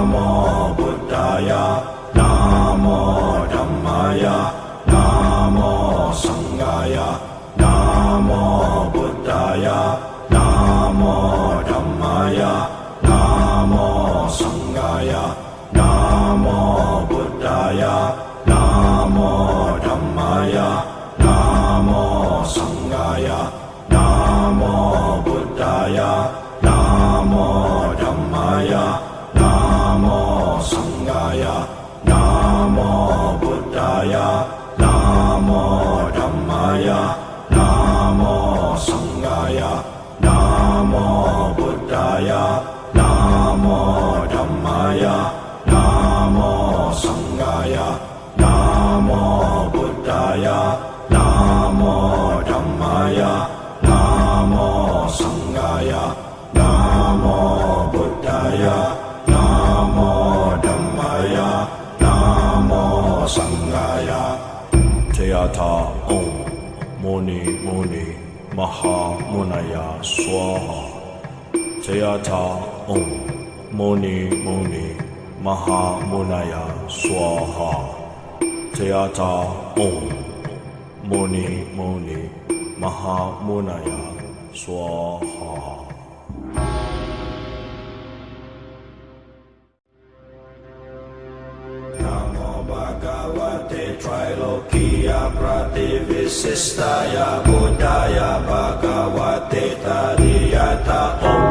Namo Buddhaya, Namo Dhammaya, Namo Sanghaya, Namo Buddhaya, Namo Dhammaya, Namo Sanghaya, Namo Buddhaya, Namo Dhammaya, Namo Sanghaya, Namo Buddhaya, Namo Dhammaya, Namo Sanghaya, Namo Buddhaya, Namo Dhammaya, Namo Sanghaya, Namo Buddhaya, Namo Dhammaya, Namo Sanghaya, Namo Buddhaya, Namo Dhammaya, Namo Sanghaya, Namo Buddhaya, Namo Dhammaya, Namo Sanghaya. Jayata Om Muni Muni Maha Munaya Swaha. Jayata Om Muni Muni Maha Munaya Swaha. Jayata Om Muni Muni Maha Munaya Swaha. Namo Bhagavate Trilokiya Prativissistaya Buddhaya Bhagavate Tadiyata Om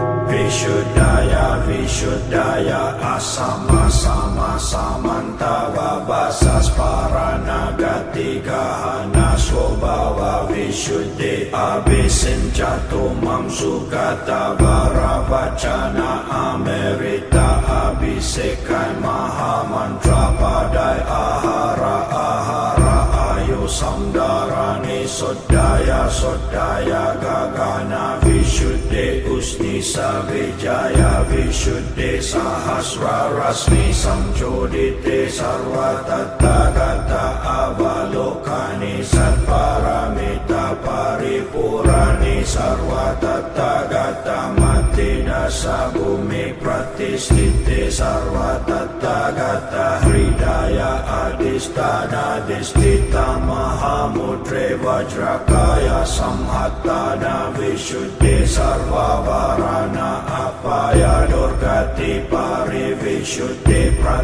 Vishuddhaya Vishuddhaya Asama Sama Samantava Vasas Paranagati Gahana Swabhava Vishuddhi Abhisinchatu Mam Sugata Varavachana Amerita Abhisekai Mahamantra Padai Ahara Ahara Ayu Samdarani Sodaya Sodaya Gagana Vishuddhi Usni Savijaya Vishuddhi Sahasra Rasmi Samchodite Sarva Tathagata Avalokani Satparamita Paripurani Sarva Tathagata Matidasa Bhumi Pratisthite Sarva Tathagata Hridaya Adhisthana Adhisthita Mahamudre Vajrakaya Samhattana Vishuddhi Sarva Varana Apaya Durgati Pari Vishuddhi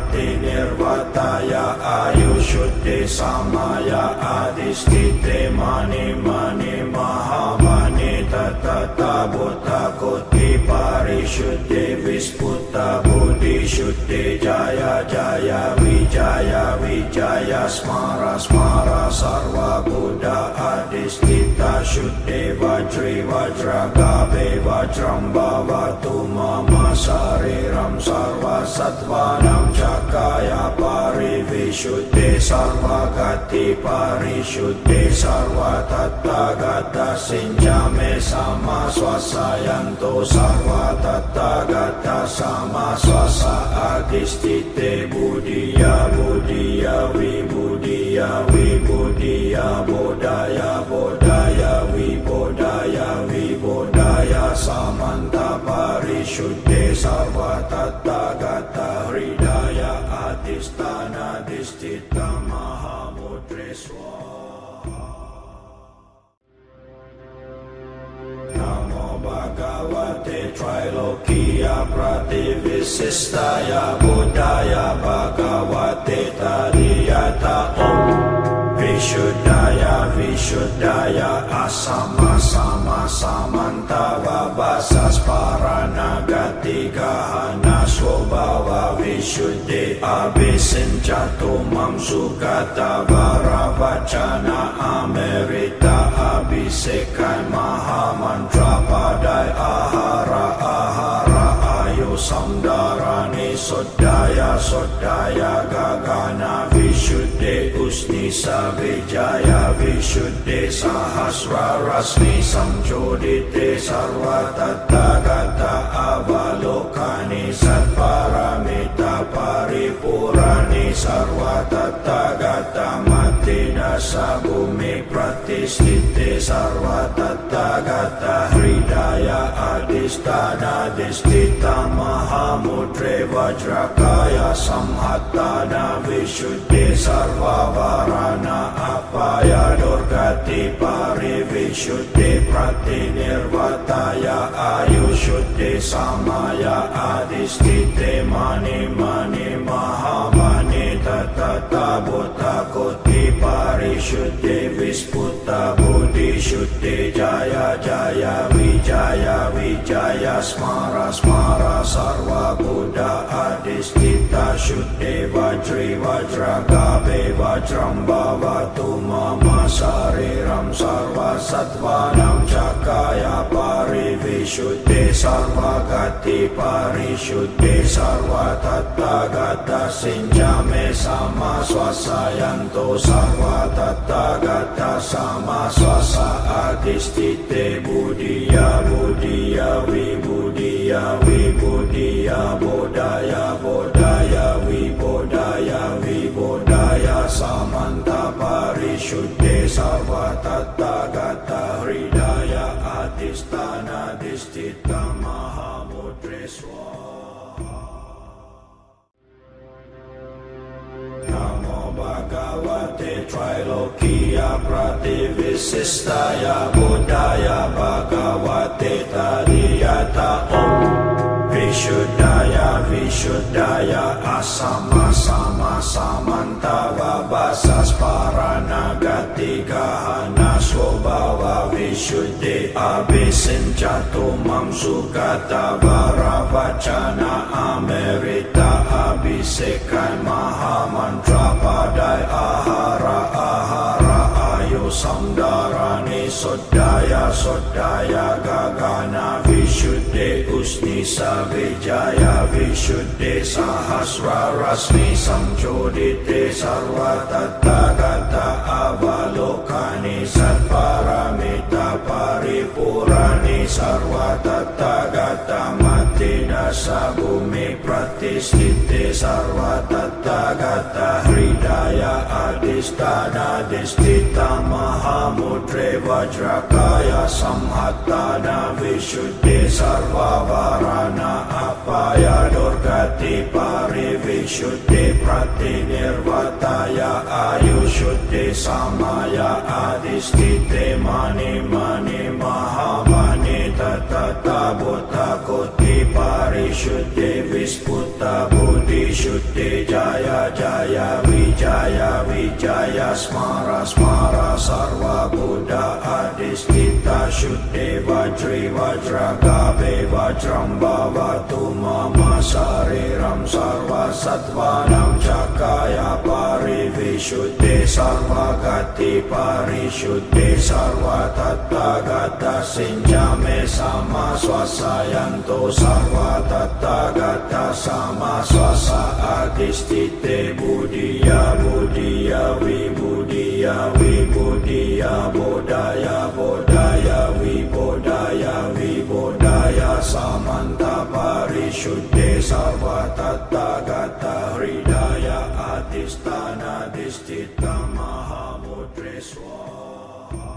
Pratinirvataya Ayushuddhi Samaya Adhisthite Mani Mani Mahamani Tatata Bhuta Koti Parishuddhi Visputa Buddhi Shuddhi Jaya Jaya Vijaya Vijaya Smara Smara Sarva Buddha Adhisthita Shuddhi Vajri Vajragabe Vajram Bhavatu Mama Sariram Sarva Sattvanam Chakaya Parivishuddhi Sarva Gati Parishuddhi Sarva Tathagata Sinjame Sama Swasayanto Sarva Tathagata Sama Swasa Adhisthite Buddhiya Buddhiya Vibhuddhiya Vibhuddhiya Bodhaya Bodhaya Vibodhaya Vibodhaya Samanta Parishuddhi Sarva Tathagata Hridaya Adhisthana Adhisthita Mahamudre Swaha. Namo Bhagavate Trilokiya Prativissistaya Buddhaya Bhagavate Tadiyata Om Vishuddhaya Vishuddhaya Asama Sama Samantava Vasas Paranagati Gahana Swabhava Vishuddhi Abhisinchatu Mam Sugata Varavachana Amerita Abhisekai Mahamantra Padai Ahara Ahara Ayu Samdarani Sodaya Sodaya Gagana Vishuddhi Usni Savijaya Vishuddhi Sahasra Rasmi Samchodite Sarva Tathagata Avalokani Satparamita Paripurani Sarva Tathagata Matida dasa bumi pratistite sarva tathagata hridaya adhisthana disthita mahamudre vajrakaya samhattana visuddhi sarva varana apaya durgati parivisuddhi pratinirvataya ayushuddhi samaya adhisthite mani mani mahamani tata buddha koti parishuddhi visputa buddhi shuddhi jaya jaya vijaya smara smara sarva buddha adhisthita shuddhi vajri vajragabe vajram bhavatu mama sariram sarva sattvanam cakaya parivishuddhi sarva gati parishuddhi sarva tathagata sinjame sama swasayanto sarva tathagata sama swasa adhisthite buddhiya buddhiya vibudhiya vibudhiya bodhaya bodhaya vibodhaya vibodhaya samanta parishuddhe sarva tathagata hridaya adhisthana disthita mahamudre swaha. Namo Bhagavate Trilokiya Prativisistaya Buddhaya Bhagavate Tadiyata Om Vishuddhaya Vishuddhaya Asama Sama Samanta Vabasas Paranagati Gahana Swabhava Vishuddhi Abhisinchatu Mamsukata Varavachana Amerita Abhisekai Mahamantra Padai Ahara Ahara Ayu Samdarani Sodaya Sodaya Gagana Vishuddhi Usnisa Vijaya Vishuddhi Sahasra Rasmi Samchodite Sarva Tathagata Avalokani Satparamita Paripurani Sarva Tathagata Mati Dasa Bumi Pratistite Sarva Tathagata Hridaya Adhisthana Disthita Mahamudre Vajrakaya Samhattana Visuddhi Sarva Varana Apaya Durgati Parivishuddhi Pratinirvataya Ayushuddhi Samaya Adhisthite Mani Mani Mahamani Tata Buddha Koti Parishuddhi Visputa Buddhi Shuddhi Jaya Jaya Vijaya Smara Smara Sarva Buddha Adhisthita Shuddhi Vajri Vajragabe Vajram Bhavatu Mama Sariram Sarva Sattvanam Cakaya Parivishuddhi Sarva Gati Parishuddhi Sarva Tathagata Sinjame Sama Swasayanto Sarva Tathagata Sama Swasa Adhisthite Buddhiya Buddhiya Vibudhiya Vibudhiya Bodhaya Bodhaya Vibodhaya Vibodhaya Samanta Parishuddhe Sarva Tathagata Hridaya Adhisthana Disthita Mahamudre Swaha.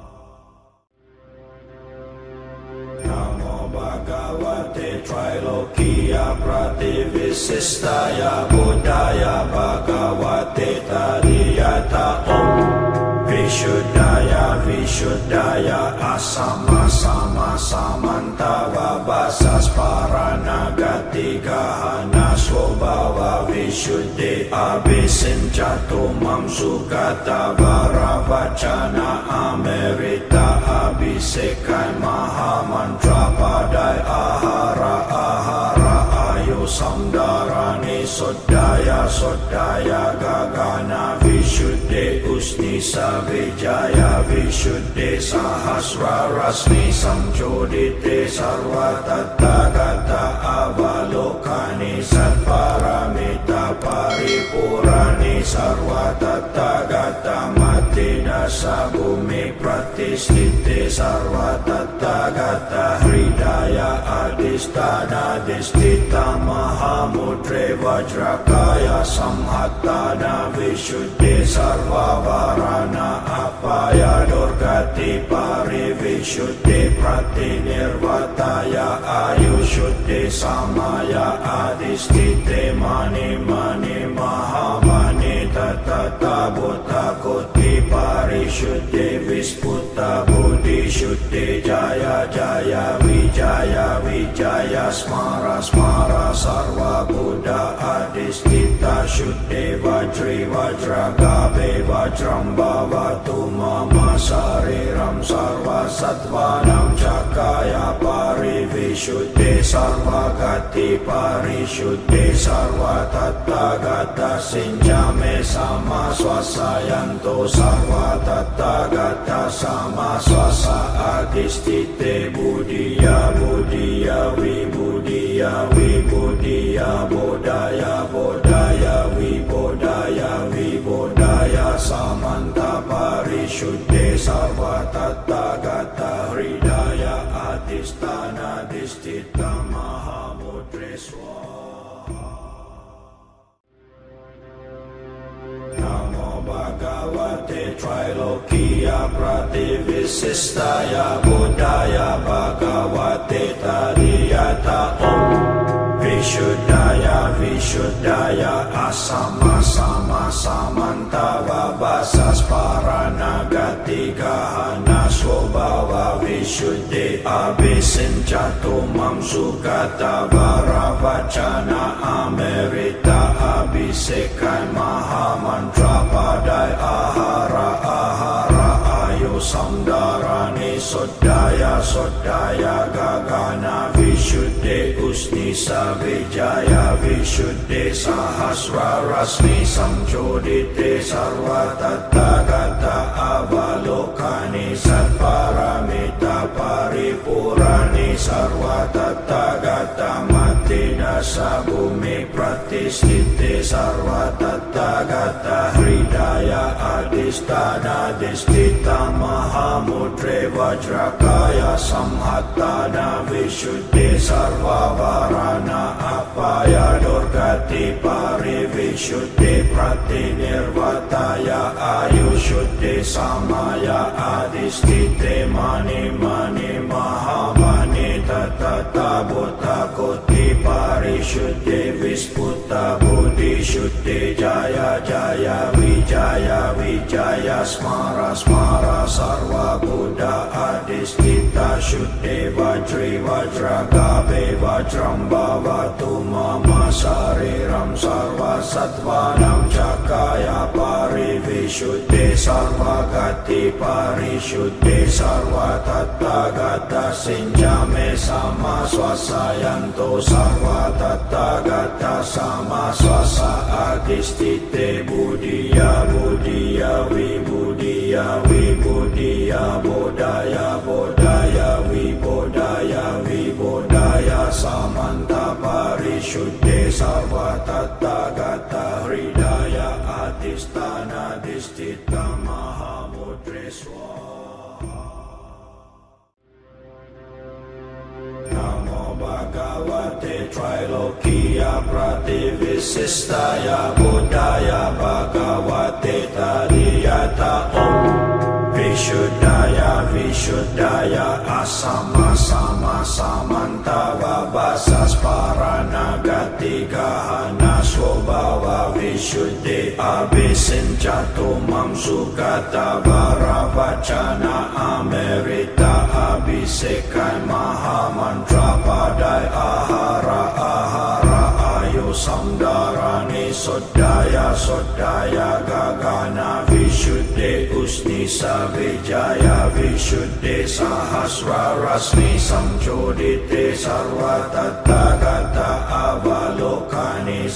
Namo Bhagavate Trilokiya Prativisistaya Buddhaya Bhagavate Tadiyata Om Vishuddhaya Vishuddhaya Asama Sama Samanta Vabasas Paranagati Gahana Swabhava Vishuddhi Abhisinchatu Mamsukata Varavachana Amerita Abhisekai Mahamantra Padai Ahara Ahara Ayu Samdarani Sodaya Sodaya Gagana Vishuddhi Usnisa Vijaya Vishuddhi Sahasra Rasmi Samchodite Sarva Tathagata Avalokani Satparamita Paripurani Sarva Tathagata Mati mati dasa bumi pratistite sarva tathagata hridaya adhisthana disthita mahamudre vajrakaya samhattana visuddhi sarva varana apaya durgati parivisuddhi pratinirvataya ayushuddhi samaya adhisthite mani mani mahamani tatata buddha koti parishuddhi visputa buddhi shuddhi jaya jaya wijaya smara smara sarva buddha adhisthita shuddhi vajri vajragabe vajram bhavatu mama sariram sarva sattvanam cakaya parivishuddhi sarva gati parishuddhi sarva tathagata sinjame sama swasayanto sarva tathagata sama swasa adhisthite buddhiya buddhiya vibudhiya vibudhiya bodhaya bodhaya vibodhaya vibodhaya samanta parishuddhe sarva tathagata hridaya adhisthana disthita mahamudre swaha. Namo Bhagavate Trilokiya Prativisistaya Buddhaya Bhagavate Tariyata Om Vishuddhaya Vishuddhaya Asama Sama Samantava Vasas Paranagati Gahana Swabhava Vishuddhi Abhisinchatu Mamsukata Varavachana Amerita Abhisekai Mahamantra Padai Ahara Ahara Ayu Samdarani Sodaya Sodaya Gagana Vishuddhi Usnisa Vijaya Vishuddhi Sahasra Rasmi Samchodite Sarva Tathagata Avalokani Satparamita Paripurani Sarva Tathagata Mati Dasa Bhumi Pratistite Sarva Tathagata Hridaya Adhisthana Disthita Mahamudre Vajrakaya Samhattana Visuddhi Sarva Varana Apaya Durgati Parivisuddhi Pratinirvataya Ayushuddhi Samaya Adhisthite Mani Mani Mahamani Tatata Buddha Koti Parishuddhi Visputa Buddhi Shuddhi Jaya Jaya Wijaya Smara Smara Sarva Buddha Adhisthita Shuddhi Vajri Vajragabe Vajram Bhavatu Mama Sariram Sarva Sattvanam Cakaya Parivishuddhi Sarva Gati Parishuddhi Sarva Tathagata Sinjame Sama Swasayanto Sarva Tathagata Sama Swasa Adhisthite Buddhiya Buddhiya Vibudhiya Vibudhiya Bodhaya Bodhaya Vibodhaya Vibodhaya Samanta Parishuddhi Sarva Tathagata Hridaya Adhisthana Disthita Mahamudre Swaha. Namo Bhagavate Trilokiya Prativisistaya Buddhaya Bhagavate Tariyata Om Vishuddhaya Vishuddhaya Asama Sama Samantava Vasas Paranagati Gahana Swabhava Vishuddhi Abhisinchatu Mamsukata Varavachana Amerita Abhisekai Mahamantra Padai Ahara Ahara Ayu Samdarani Sodaya Sodaya Gagana Vishuddhi Usnisa Vijaya Vishuddhi Sahasra Rasmi Samchodite Sarva Tathagata Avalokani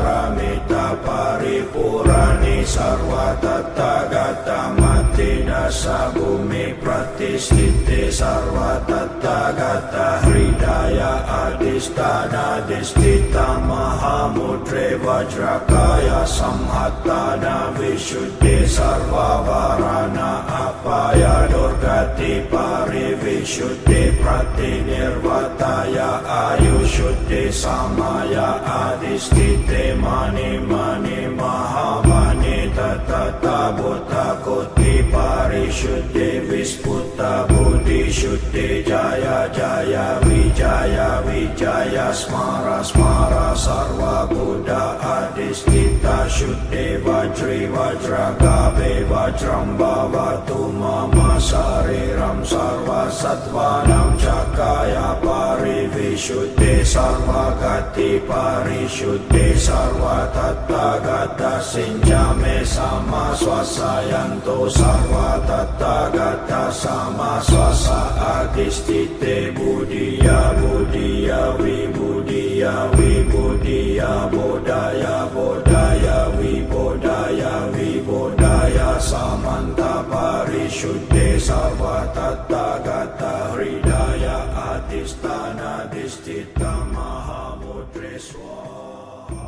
Satparamita Paripurani Sarva Tathagata Mati dasa bumi pratistite sarva tathagata hridaya adhisthana disthita mahamudre vajrakaya samhattana vishuddhi sarva varana apaya durgati parivishuddhi pratinirvataya ayushuddhi samaya adhisthite mani mani mahamani tatata buddha koti parishuddhi visputa buddhi shuddhi jaya jaya vijaya vijaya smara smara sarva buddha adhisthita shuddhi vajri vajragabe vajram bhavatu mama sariram sarva sattvanam cakaya parivishuddhi sarva gati parishuddhi sarva tathagata sinjame sama swasayanto sarva tathagata sama swasa adhisthite buddhiya buddhiya vibudhiya vibudhiya bodhaya bodhaya vibodhaya vibodhaya samanta parishuddhe sarva tathagata hridaya adhisthana disthita mahamudre swaha.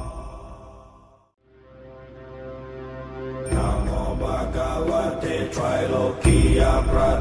Namo Bhagavate Trailokiya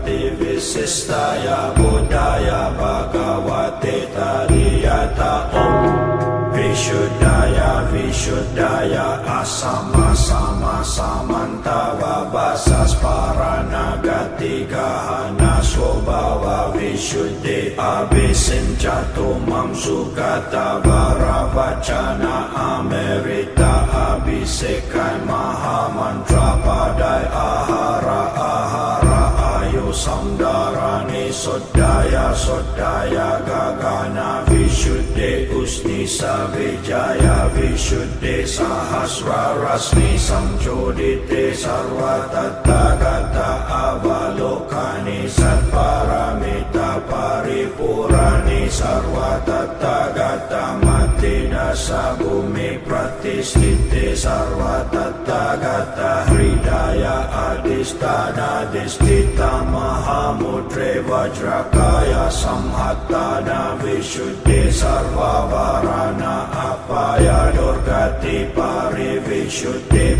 Prativissistaya Buddhaya Bhagavate Tadiyata Om Vishuddhaya Vishuddhaya Asama Sama Samantava Vasas Paranagati Gahana Swabhava Vishuddhi Abhisinchatu Mamsukata Varavachana Amerita Abhisekai Mahamantra Padai Ahara Ahara Ayu Samdarani Sodaya Sodaya Gagana Vishuddhi Usnisa Vijaya Vishuddhi Sahasra Rasmi Samchodite Sarva Tathagata Avalokani Satparamita Paripurani Sarva Tathagata Mati Dasa Bhumi Pratistite Sarva Tathagata Hridaya Adhisthana Disthita Mahamudre Vajrakaya Samhattana Vishuddhi Sarva Varana Apaya Durgati Parivishuddhi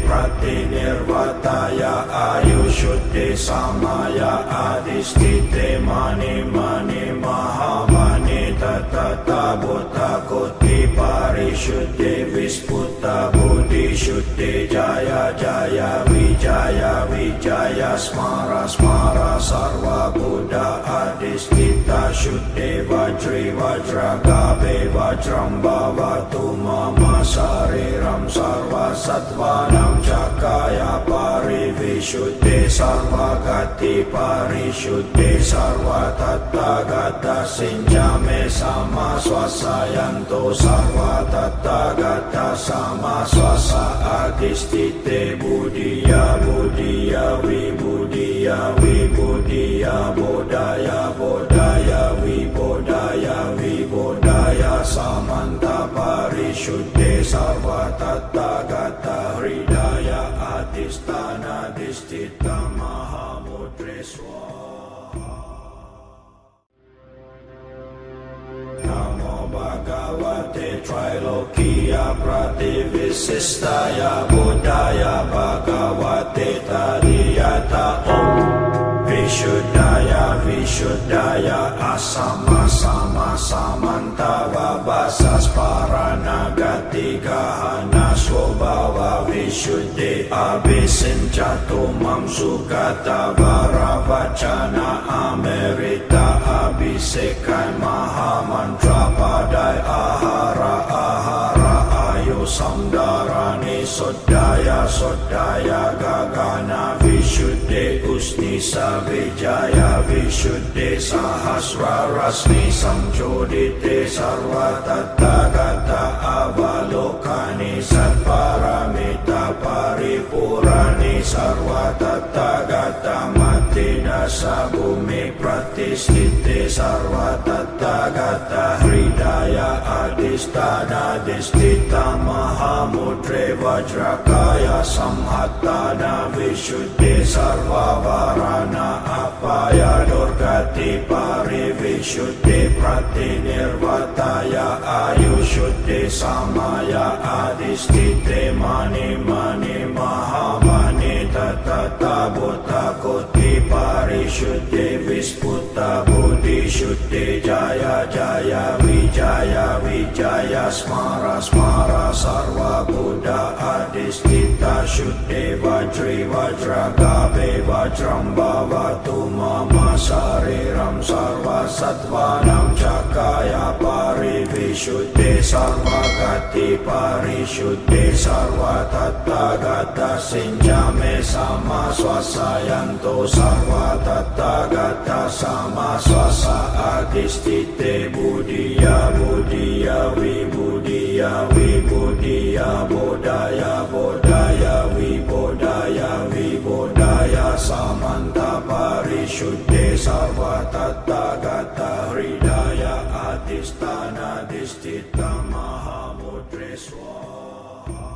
Pratinirvataya Ayushuddhi Samaya Adhisthite Mani Mani Mahamani Tatata Buddha Koti Parishuddhi Visputa Buddhi Shuddhi Jaya Jaya Vijaya Vijaya Smara Smara Sarva Buddha Adhisthita Shuddhi Vajri Vajragabe Vajram Bhavatu Mama Sariram Sarva Sattvanam Cakaya Parivishuddhi Sarva Gati Parishuddhi Sarva Tathagata Sinjame Sama Swasayanto Sarva Tathagata Sama Swasa Adhisthite Buddhiya Buddhiya Vibudhiya Vibudhiya Bodhaya Bodhaya Vibodhaya Vibodhaya Samanta Parishuddhe Sarva Tathagata Hridaya Adhisthana Disthita Mahamudre Swaha. Namo Bhagavate Trailokiya Prativissistaya Buddhaya Bhagavate Tadiyata Om Vishuddhaya Vishuddhaya Asama Sama Samantava Vasas Paranagati Gahana Swabhava Vishuddhi Abhisinchatu Mamsukata Varavachana Amerita Abhisekai Mahamantra Padai Ahara Ahara Ayu Samdarani Sodaya Sodaya Gagana Vishuddhi Usnisa Vijaya Vishuddhi Sahasra Rasmi Samchodite Sarva Tathagata Avalokani Satparamita Paripurani Sarva Tathagata Mati dasa bumi pratistite sarva tathagata hridaya adhisthana disthita mahamudre vajrakaya samhattana visuddhi sarva varana apaya durgati parivisuddhi pratinirvataya ayushuddhi samaya adhisthite mani mani mahamani tata buddha koti parishuddhi visputa buddhi shuddhi jaya jaya vijaya smara smara sarva buddha adhisthita shuddhi vajri vajragabe vajram bhavatu mama sariram sarva sattvanam cakaya parivishuddhi sarva gati parishuddhi sarva tathagata sinjame sama swasayanto sarva tathagata sama swasa adhisthite buddhiya buddhiya vibudhiya vibudhiya bodhaya bodhaya vibodhaya vibodhaya samanta parishuddhi sarva tathagata hridaya adhisthana disthita mahamudre swaha.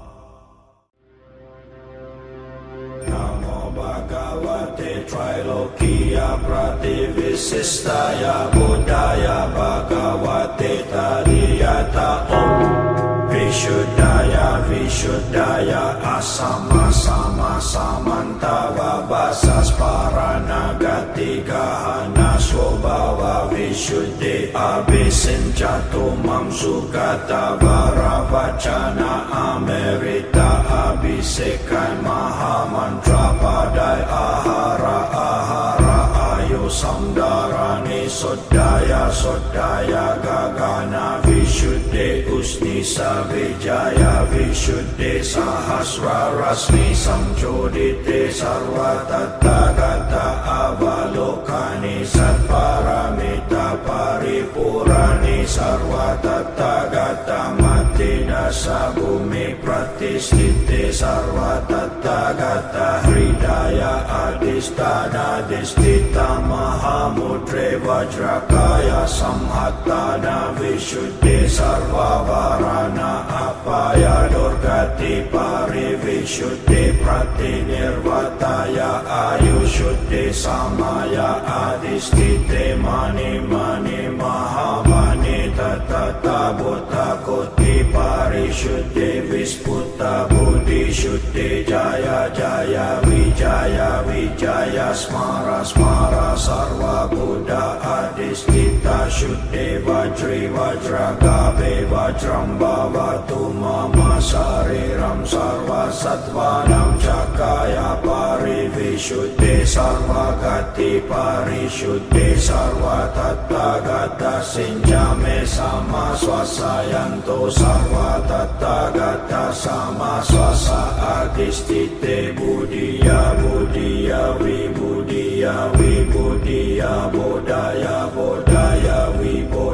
Namo Bhagavate Trilokiya Prativisistaya Buddhaya Bhagavate Tariyata Om Vishuddhaya Vishuddhaya Asama Sama Samantava Basas Paranagati Gahana Swabhava Vishuddhi Abhisinchatu Mamsukata Varavachana Amerita Abhisekai Mahamantra Padai Ahara Ahara Ayu Samdarani Sodaya Sodaya Gagana Vishuddhi Usnisa Vijaya Vishuddhi Sahasra Rasmi Samchodite Sarva Tathagata Avalokani Satparamita Paripurani Sarva Tathagata Mati Dasa Bumi Pratistite Sarva Tathagata Hridaya Adhisthana Disthita Mahamudre Vajrakaya Samhattana Visuddhi Sarva Varana Apaya Durgati Parivishuddhi Pratinirvataya Ayushuddhi Samaya Adhisthite Mani Mani Mahamani Tata Buddha Koti Parishuddhi Visputa Buddhi Shuddhi Jaya Jaya Vijaya Smara Smara Sarva Buddha Adhisthita Shuddhi Vajri Vajragabe Vajram Bhavatu Mama Sariram Sarva Sattvanam Cakaya Parivishuddhi Sarva Gati Parishuddhi Sarva Tathagata Sinjame Sama Swasayanto Sarva Tathagata Sama Swasa Adhisthite Buddhiya Buddhiya Vibudhiya Vibudhiya Bodhaya Bodhaya Vibodhaya